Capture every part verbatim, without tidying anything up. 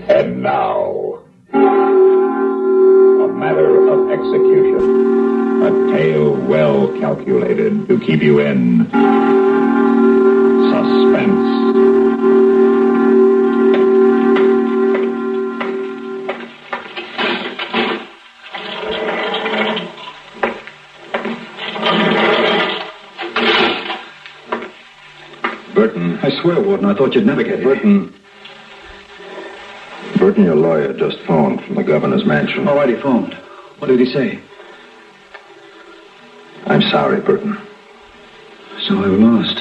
And now, a matter of execution. A tale well calculated to keep you in suspense. Burton. I swear, Warden, I thought you'd never get here. Burton. Burton, your lawyer just phoned from the governor's mansion. All right, he phoned. What did he say? I'm sorry, Burton. So I've lost.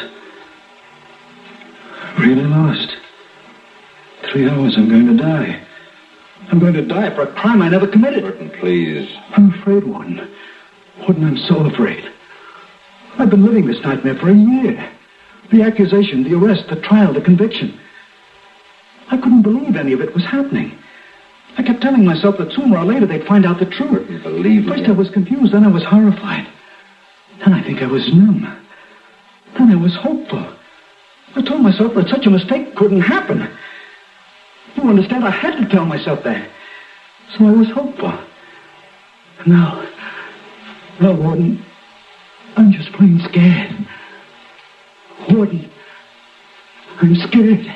Really lost. Three hours, I'm going to die. I'm going to die for a crime I never committed. Burton, please. I'm afraid, Warden. Warden, I'm so afraid. I've been living this nightmare for a year. The accusation, the arrest, the trial, the conviction. I couldn't believe any of it was happening. I kept telling myself that sooner or later they'd find out the truth. Burton, believe me. First I was confused, then I was horrified. Then I think I was numb. Then I was hopeful. I told myself that such a mistake couldn't happen. You understand? I had to tell myself that. So I was hopeful. Now, now, Warden, I'm just plain scared. Warden, I'm scared.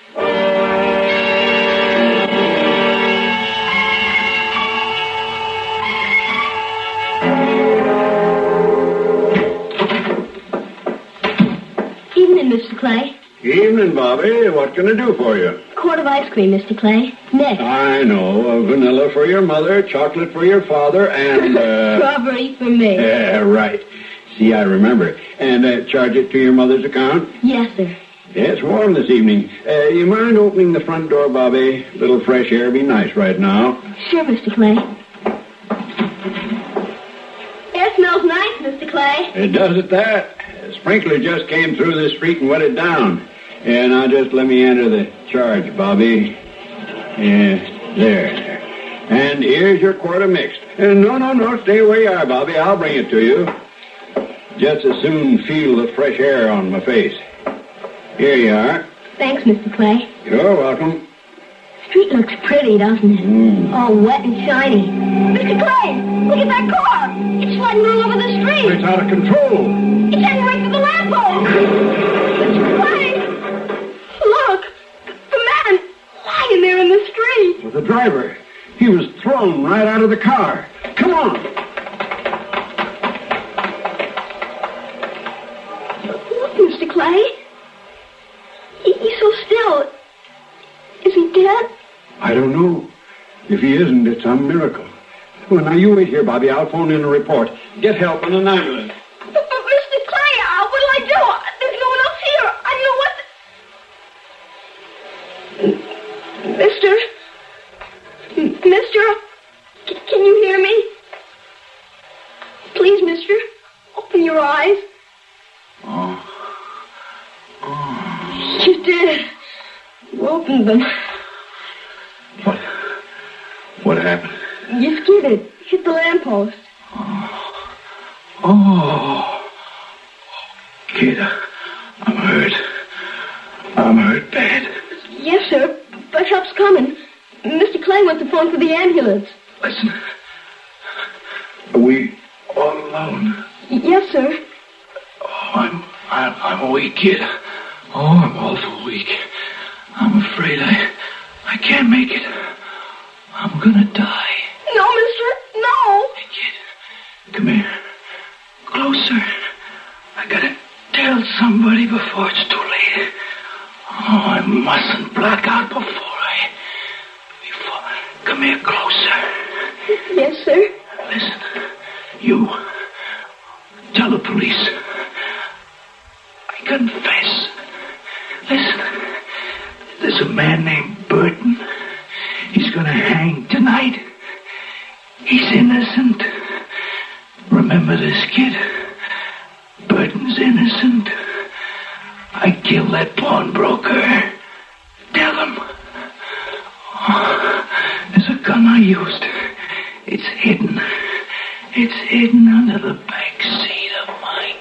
Evening, Mister Clay. Evening, Bobby. What can I do for you? Quart of ice cream, Mister Clay. Next. I know. A vanilla for your mother, chocolate for your father, and, uh... strawberry for me. Yeah, right. See, I remember. And uh, charge it to your mother's account? Yes, sir. Yeah, it's warm this evening. Uh, you mind opening the front door, Bobby? A little fresh air would be nice right now. Sure, Mister Clay. Air smells nice, Mister Clay. It does at that. A sprinkler just came through the street and wet it down. Yeah, now just let me enter the charge, Bobby. Yeah, there, there. And here's your quart of mixed. Uh, no, no, no, stay where you are, Bobby. I'll bring it to you. Just as soon feel the fresh air on my face. Here you are. Thanks, Mister Clay. You're welcome. Street looks pretty, doesn't it? Mm. All wet and shiny. Mister Clay, look at that car. It's sliding all over the street. It's out of control. It's heading right for the lamppost. Mister Clay, look. The man lying there in the street. With the driver. He was thrown right out of the car. Come on. Look, Mister Clay. He, he's so still. Is he dead? I don't know. If he isn't, it's a miracle. Well, now you wait here, Bobby. I'll phone in a report. Get help in an ambulance. But, but Mister Clay, uh, what'll I do? There's no one else here. I don't know what... Mister? M- Mister? C- can you hear me? Please, mister, open your eyes. Oh. Oh. You did. You opened them. What? What happened? You skidded. Hit the lamppost. Oh. Oh. Kid, I'm hurt. I'm hurt bad. Yes, sir, but help's coming. Mister Clay went to phone for the ambulance. Listen. Are we all alone? Yes, sir. Oh, I'm, I'm, I'm weak, kid. Oh, I'm awful weak. I'm afraid I, I can't make it. I'm gonna die. No, mister, no. Hey, kid, come here. Closer. I gotta tell somebody before it's too late. Oh, I mustn't black out before I... Before... Come here closer. Yes, sir. Listen, you... Tell the police. I confess. Listen, there's a man named Burton. He's gonna hang tonight. He's innocent. Remember this, kid? Burton's innocent. I killed that pawnbroker. Tell him. Oh, there's a gun I used. It's hidden. It's hidden under the back seat of my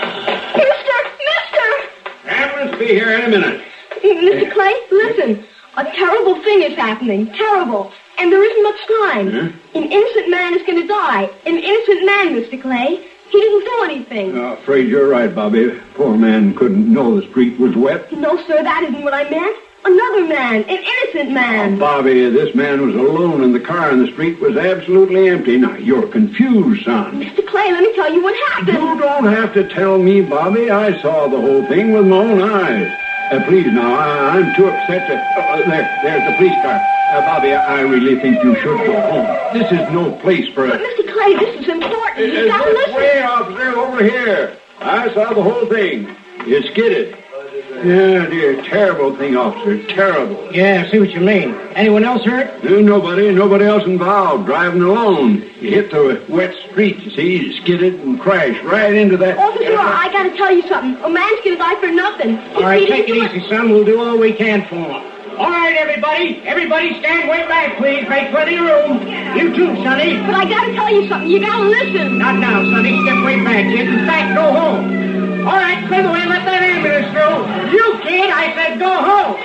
car. Mister, mister! Ambulance be here in a minute. Mister Clay, listen. A terrible thing is happening. Terrible. And there isn't much time. Huh? An innocent man is going to die. An innocent man, Mister Clay. He didn't do anything. I'm afraid you're right, Bobby. Poor man couldn't know the street was wet. No, sir, that isn't what I meant. Another man. An innocent man. Oh, Bobby, this man was alone in the car and the street was absolutely empty. Now, you're confused, son. Mister Clay, let me tell you what happened. You don't have to tell me, Bobby. I saw the whole thing with my own eyes. Uh, please, now, I, I'm too upset to... Uh, there, there's the police car. Uh, Bobby, I, I really think you should go home. This is no place for But, a... Mister Clay, this is important. You Uh, gotta this listen. way, officer, over here. I saw the whole thing. You skidded. Yeah, dear, terrible thing, officer, terrible. Yeah, I see what you mean. Anyone else hurt? No, nobody, nobody else involved, driving alone. You hit the wet street, you see, you skidded and crashed right into that... Officer, I gotta tell you something. A man's gonna die for nothing. All right, He take it didn't do easy, son. We'll do all we can for him. All right, everybody. Everybody stand way back, please. Make plenty of room. You too, Sonny. But I gotta tell you something. You gotta listen. Not now, Sonny. Step way back, kid. In fact, go home. All right, clear the way. Let that ambulance through. You, kid, I said go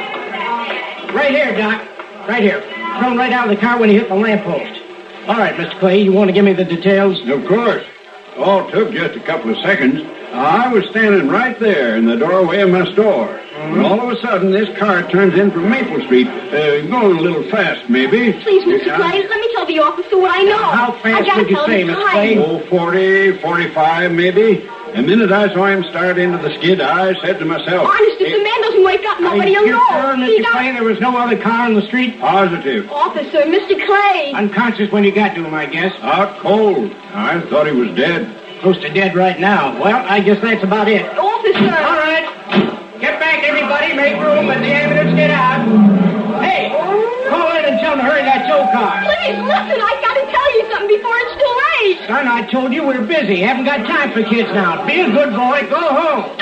home. Right here, Doc. Right here. Thrown right out of the car when he hit the lamppost. All right, Mister Clay, you want to give me the details? Of course. All took just a couple of seconds. I was standing right there in the doorway of my store. And all of a sudden, this car turns in from Maple Street, uh, going a little fast, maybe. Please, Mister Yeah. Clay, let me tell the officer what I know. How I fast gotta would you tell say, him Mister time. Clay? Oh, forty, forty-five, maybe. The minute I saw him start into the skid, I said to myself... Honest, if the man doesn't wake up, nobody Are will you know. sure, He Mister got- Clay, there was no other car on the street? Positive. Officer, Mister Clay. Unconscious when you got to him, I guess. Out cold. I thought he was dead. Close to dead right now. Well, I guess that's about it. Officer. All right. Get back, everybody. Make room. Let the ambulance get out. Hey, call in and tell them to hurry that tow car. Please, listen, I gotta tell you something before it's too late. Son, I told you we're busy. Haven't got time for kids now. Be a good boy. Go home.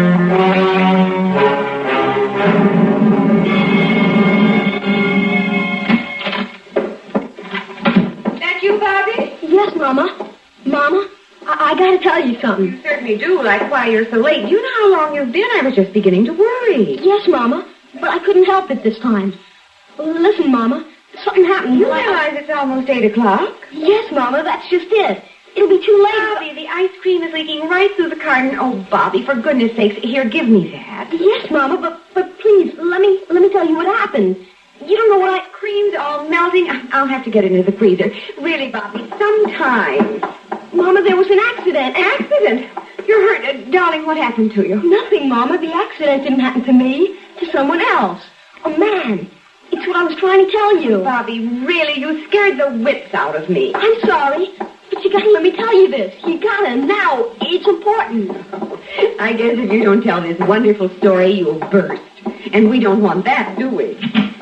That you, Bobby? Yes, Mama. Mama, I, I gotta tell you something. You certainly do, like why you're so late. You know how long you've been. I was just beginning to worry. Yes, Mama, but I couldn't help it this time. Listen, Mama, something happened. You I- realize it's almost eight o'clock? Yes, Mama, that's just it. It'll be too late. Bobby, the ice cream is leaking right through the carton. Oh, Bobby, for goodness sakes, here, give me that. Yes, Mama, but but please let me let me tell you what happened. You don't know what I. Cream's all melting. I'll have to get it into the freezer. Really, Bobby, sometimes. Mama, there was an accident. Accident? You're hurt. Uh, darling, what happened to you? Nothing, Mama. The accident didn't happen to me. To someone else. A man. It's what I was trying to tell you. Bobby, really, you scared the wits out of me. I'm sorry, but you gotta let me tell you this. You gotta now. It's important. I guess if you don't tell this wonderful story, you'll burst. And we don't want that, do we?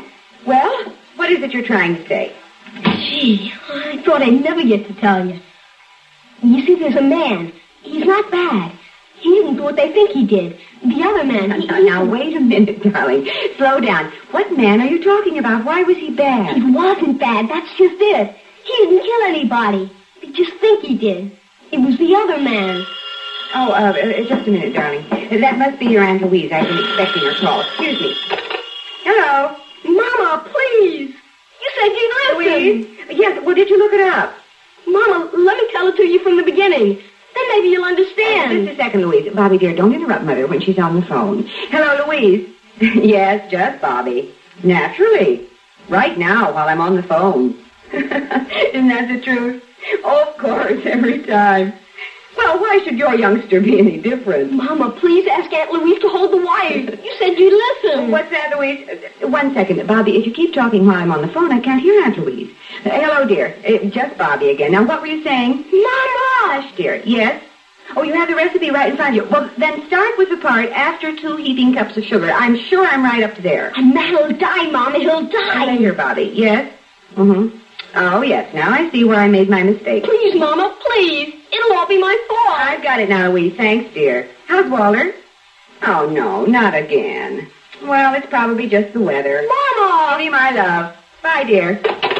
Well, what is it you're trying to say? Gee, I thought I'd never get to tell you. You see, there's a man. He's not bad. He didn't do what they think he did. The other man... Now, he- now, now, wait a minute, darling. Slow down. What man are you talking about? Why was he bad? He wasn't bad. That's just it. He didn't kill anybody. They just think he did. It was the other man. Oh, uh, uh, just a minute, darling. Uh, That must be your Aunt Louise. I've been expecting her call. Excuse me. Hello? Mama, please. You said you'd listen. Louise? Yes, well, did you look it up? Mama, let me tell it to you from the beginning. Then maybe you'll Uh, understand. just a second, Louise. Bobby, dear, don't interrupt Mother when she's on the phone. Hello, Louise. Yes, just Bobby. Naturally. Right now, while I'm on the phone. Isn't that the truth? Of course, every time. Well, why should your youngster be any different? Mama, please ask Aunt Louise to hold the wire. You said you'd listen. What's that, Louise? Uh, one second. Bobby, if you keep talking while I'm on the phone, I can't hear Aunt Louise. Uh, hello, dear. Uh, just Bobby again. Now, what were you saying? Mama! Hush, dear. Yes? Oh, you have the recipe right in front of you. Well, then start with the part after two heaping cups of sugar. I'm sure I'm right up to there. A man will die, Mama. He'll Now, die. here, Bobby. Yes? Mm-hmm. Oh, yes. Now I see where I made my mistake. Please, Mama, please. It'll all be my fault. I've got it now, Louise. Thanks, dear. How's Walter? Oh, no, not again. Well, it's probably just the weather. Mama! Honey, my love. Bye, dear.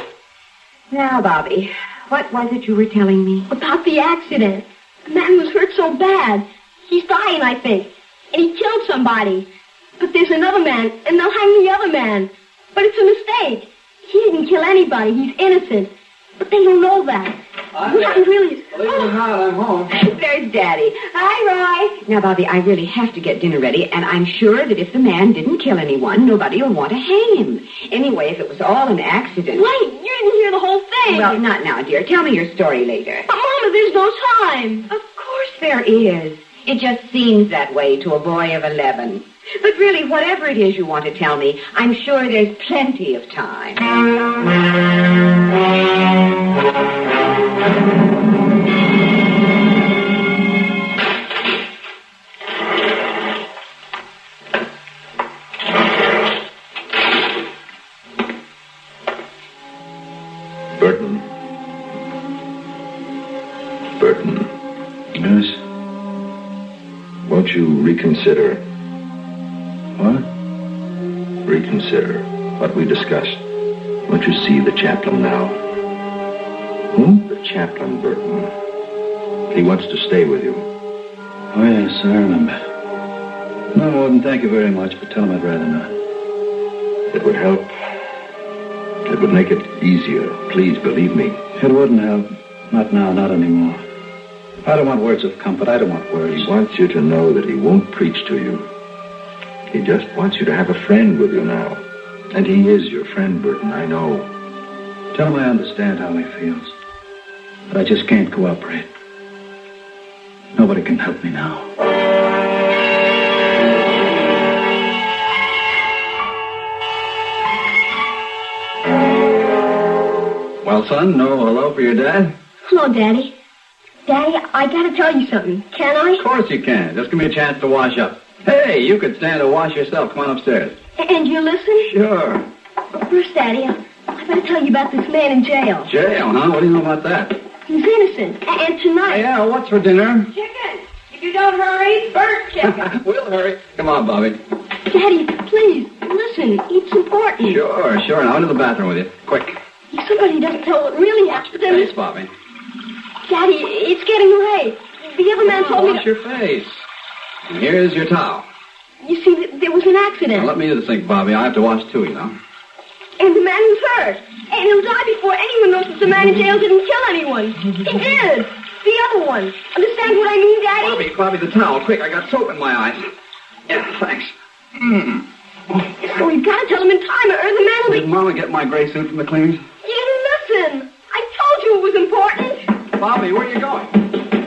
Now, Bobby, what was it you were telling me? About the accident. The man was hurt so bad. He's dying, I think. And he killed somebody. But there's another man, and they'll hang the other man. But it's a mistake. He didn't kill anybody. He's innocent. But they don't know that. I'm What happened really is... Believe it or not, I'm home. There's Daddy. Hi, Roy. Now, Bobby, I really have to get dinner ready, and I'm sure that if the man didn't kill anyone, nobody will want to hang him. Anyway, if it was all an accident... Wait, you didn't hear the whole thing. Well, not now, dear. Tell me your story later. But, Mama, there's no time. Of course there is. It just seems that way to a boy of eleven. But really, whatever it is you want to tell me, I'm sure there's plenty of time. Burton. Burton. Yes? Won't you reconsider? What? Reconsider what we discussed. Won't you see the chaplain now? Who? The chaplain, Burton. He wants to stay with you. Oh, yes, I remember. No, Warden, thank you very much, but tell him I'd rather not. It would help. It would make it easier. Please believe me. It wouldn't help. Not now, not anymore. I don't want words of comfort. I don't want words. He wants you to know that he won't preach to you. He just wants you to have a friend with you now. And he is your friend, Burton, I know. Tell him I understand how he feels. But I just can't cooperate. Nobody can help me now. Well, son, no hello for your dad? Hello, Daddy. Daddy, I gotta tell you something. Can I? Of course you can. Just give me a chance to wash up. Hey, you could stand to wash yourself. Come on upstairs. And you listen? Sure. First, Daddy, I, I better tell you about this man in jail. Jail, huh? What do you know about that? He's innocent. A- And tonight... Yeah, what's for dinner? Chicken. If you don't hurry, burnt chicken. We'll hurry. Come on, Bobby. Daddy, please, listen. It's important. Sure, sure. Now into the bathroom with you. Quick. If somebody doesn't tell what really happened, then... Thanks, Bobby. Daddy, it's getting late. The other man told me Wash to... your face. And here's your towel. You see, th- there was an accident. Now, let me do the sink, Bobby. I have to wash too, you know. And the man was hurt. And he'll die before anyone knows that the man in jail didn't kill anyone. He did. The other one. Understand what I mean, Daddy? Bobby, Bobby, the towel. Quick, I got soap in my eyes. Yeah, thanks. Mm. So we've got to tell him in time, or the man will be... Did Mama get my gray suit from the cleaners? You didn't listen. I told you it was important. Bobby, where are you going?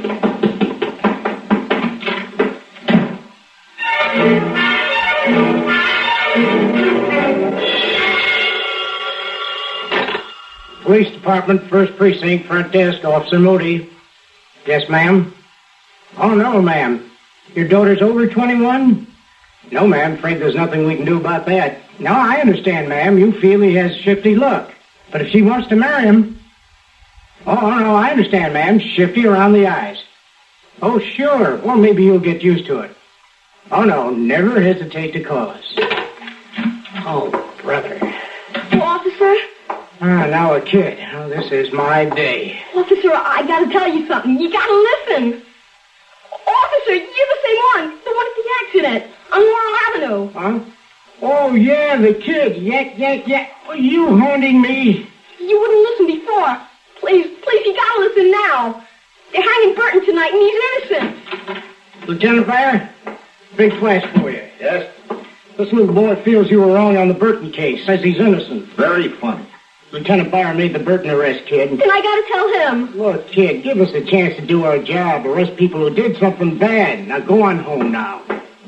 Police Department, First Precinct, Front Desk, Officer Moody. Yes, ma'am? Oh, no, ma'am. Your daughter's over twenty-one? No, ma'am. Afraid there's nothing we can do about that. No, I understand, ma'am. You feel he has shifty luck. But if she wants to marry him... Oh, no, I understand, ma'am. Shifty around the eyes. Oh, sure. Well, maybe you'll get used to it. Oh, no, never hesitate to call us. Oh, brother. Oh, officer? Ah, now a kid. Oh, this is my day. Officer, I gotta tell you something. You gotta listen. Officer, you're the same one. The one at the accident. On Laurel Avenue. Huh? Oh, yeah, the kid. Yak, yak, yak. Oh, you haunting me. You wouldn't listen before. Please, please, you gotta listen now. They're hanging Burton tonight, and he's innocent. Lieutenant Bayer, big flash for you. Yes? This little boy feels you were wrong on the Burton case. Says he's innocent. Very funny. Lieutenant Bayer made the Burton arrest, kid. Then I gotta tell him. Look, kid, give us a chance to do our job. Arrest people who did something bad. Now go on home now.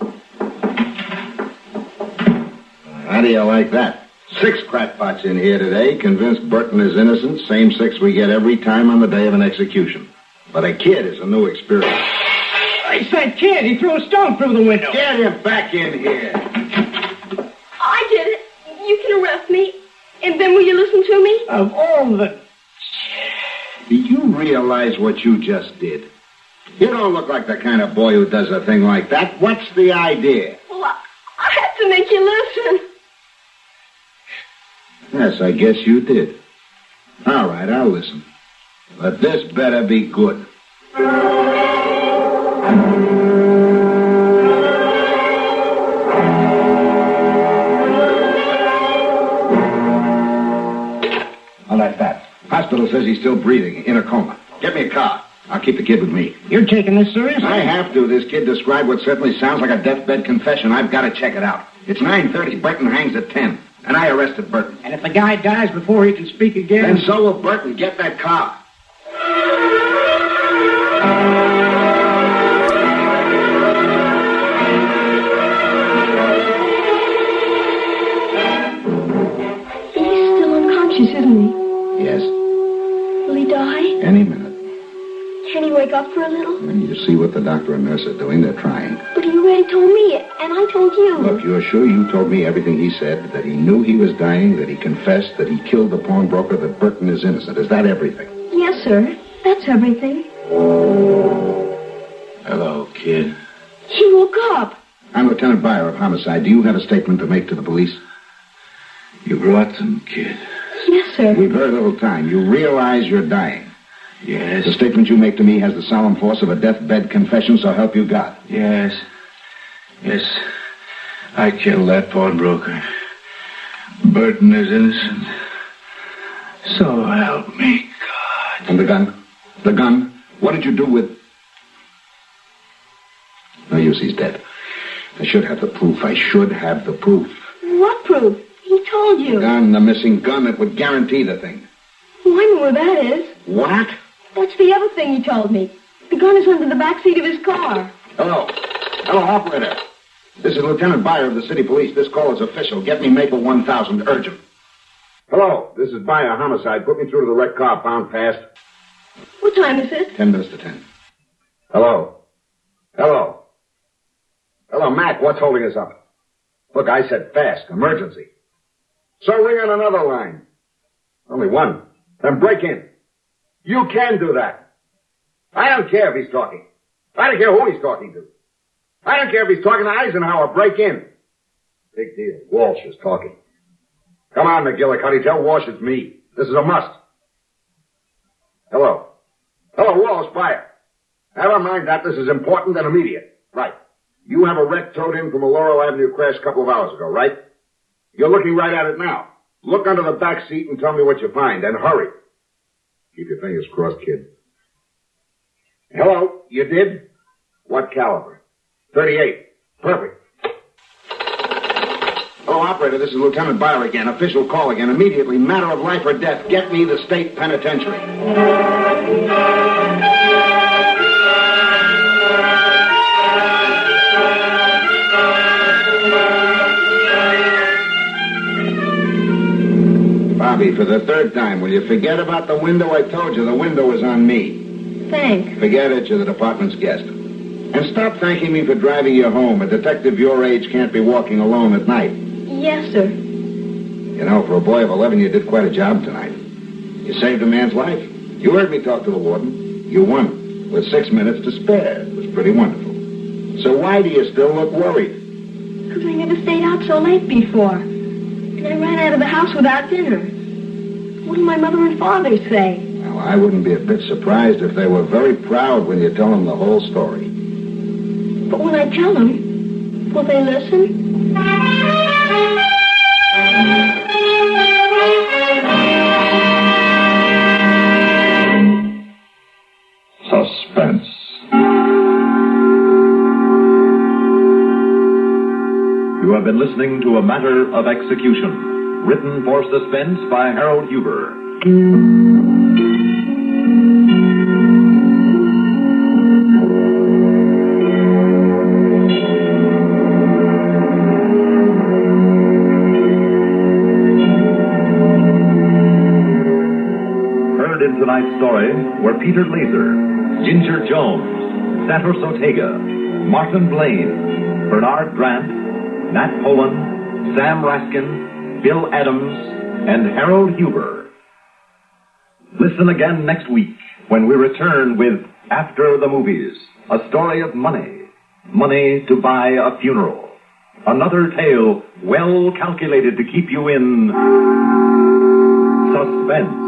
How do you like that? Six crackpots in here today, convinced Burton is innocent, same six we get every time on the day of an execution. But a kid is a new experience. I said kid, he threw a stone through the window. Get him back in here. I did it. You can arrest me. And then will you listen to me? Of all the... Do you realize what you just did? You don't look like the kind of boy who does a thing like that. What's the idea? Well, I, I had to make you listen. Yes, I guess you did. All right, I'll listen. But this better be good. like that? Hospital says he's still breathing, in a coma. Get me a car. I'll keep the kid with me. You're taking this seriously? I have to. This kid described what certainly sounds like a deathbed confession. I've got to check it out. It's nine thirty. Burton hangs at ten. And I arrested Burton. And if the guy dies before he can speak again... Then so will Burton. Get that car. He's still unconscious, isn't he? Yes. Will he die? Any minute. Can he wake up for a little? And you see what the doctor and nurse are doing. They're trying. But he already told me, and I told you. Look, you're sure you told me everything he said, that he knew he was dying, that he confessed, that he killed the pawnbroker, that Burton is innocent. Is that everything? Yes, sir. That's everything. Hello, kid. He woke up. I'm Lieutenant Byer of Homicide. Do you have a statement to make to the police? You brought them, kid. Yes, sir. We've very little time. You realize you're dying. Yes. The statement you make to me has the solemn force of a deathbed confession, so help you God. Yes. Yes. I killed that pawnbroker. Burton is innocent. So help me, God. And the gun? The gun? What did you do with... No use, he's dead. I should have the proof. I should have the proof. What proof? He told you. The gun, the missing gun that would guarantee the thing. Oh, I know where that is. What? That's the other thing he told me. The gun is under the back seat of his car. Hello. Hello, operator. This is Lieutenant Byer of the city police. This call is official. Get me Maple one thousand, urgent. Hello, this is Byer, Homicide. Put me through to the wrecked car, pound fast. What time is it? Ten minutes to ten. Hello. Hello. Hello, Mac, what's holding us up? Look, I said fast, emergency. So ring on another line. Only one. Then break in. You can do that. I don't care if he's talking. I don't care who he's talking to. I don't care if he's talking to Eisenhower. Break in. Big deal. Walsh is talking. Come on, McGillicuddy. Tell Walsh it's me. This is a must. Hello. Hello, Walsh, Byer. Never mind that. This is important and immediate. Right. You have a wreck towed in from a Laurel Avenue crash a couple of hours ago, right? You're looking right at it now. Look under the back seat and tell me what you find, and hurry. Keep your fingers crossed, kid. Hello, you did? What caliber? thirty-eight. Perfect. Hello, operator, this is Lieutenant Byer again. Official call again. Immediately, matter of life or death. Get me the state penitentiary. Bobby, for the third time, will you forget about the window? I told you, the window is on me. Thanks. Forget it, you're the department's guest. And stop thanking me for driving you home. A detective your age can't be walking alone at night. Yes, sir. You know, for a boy of eleven, you did quite a job tonight. You saved a man's life. You heard me talk to the warden. You won, with six minutes to spare. It was pretty wonderful. So why do you still look worried? Because I never stayed out so late before. And I ran out of the house without dinner. What do my mother and father say? Well, I wouldn't be a bit surprised if they were very proud when you tell them the whole story. But when I tell them, will they listen? Suspense. You have been listening to A Matter of Execution, written for suspense by Harold Huber. Heard in tonight's story were Peter Laser, Ginger Jones, Santos Ortega, Martin Blaine, Bernard Grant, Nat Poland, Sam Raskin, Bill Adams, and Harold Huber. Listen again next week when we return with After the Movies, a story of money, money to buy a funeral. Another tale well calculated to keep you in suspense.